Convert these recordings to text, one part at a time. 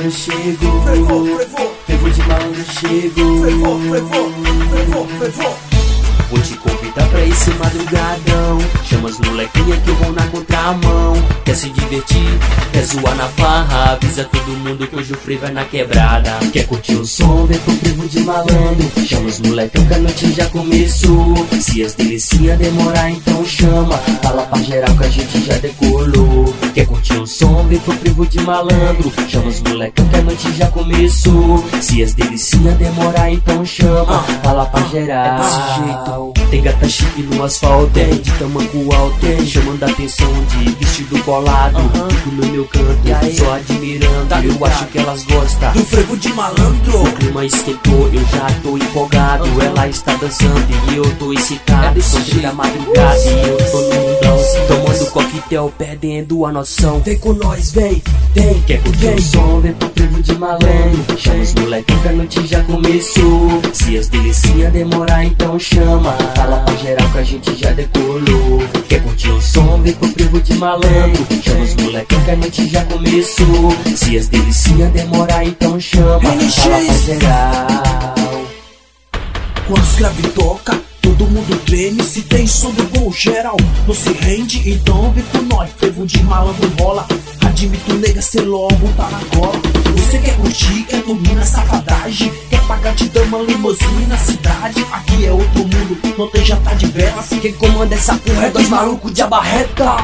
malandro chegou. Frevo de malandro chegou. Vou te convidar pra esse madrugadão. Chama as molequinha que eu vou na contramão. Quer se divertir, quer zoar na farra, avisa todo mundo que hoje o frevo vai na quebrada. Quer curtir o som, vem pro frevo de malandro. Chama os molequinhos que a noite já começou. Se as delicinhas demorar, então chama. Fala pra geral que a gente já decolou. Quer curtir o som, vem pro frevo de malandro. Chama os molequinhos que a noite já começou. Se as delicinhas demorar, então chama. Fala pra geral. É desse jeito. Tem gata chique no asfalto, de tamanco alto, chamando a atenção de vestido colado. Fico no meu canto, só admirando, eu acho que elas gostam do frevo de malandro. O clima esquentou, eu já tô empolgado. Ela está dançando e eu tô excitado. São 3 da madrugada e eu tô no mundão, tomando coquetel, perdendo a noção. Vem com nós, vem. Quer curtir o som, vem pro frevo de malandro. Chama os moleques que a noite já começou. Se as delicinhas demorar, então chama. Fala pra geral que a gente já decolou. Quer curtir o som, vem pro frevo de malandro. Chama os moleques que a noite já começou. Se as delicinhas demorar, então chama. Fala pra geral. Quando os grave toca, todo mundo treme. Se tem som do bom geral, não se rende, então vem com nós. Frevo de malandro rola. Admito, nega, cê logo tá na cola. Você quer curtir, quer dormir na safadagem, quer pagar de dama limousine na cidade. Aqui é outro mundo, não tem jantar de velas. Quem comanda essa porra é 2 malucos de abarreta.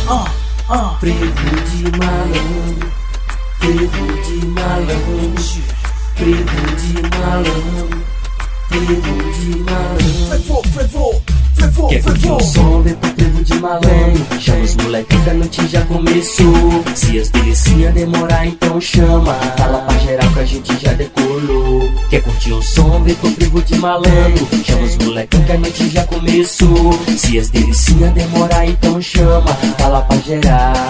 Frevo de malandro, frevo de malandro, frevo de malandro, frevo de malandro. Quer curtir o som, vem pro frevo de malandro. Chama os moleques que a noite já começou. Se as delicinhas demorar, então chama. Fala pra geral que a gente já decolou. Quer curtir o som, vem pro frevo de malandro. Chama os moleques que a noite já começou. Se as delicinhas demorar, então chama. Fala pra geral.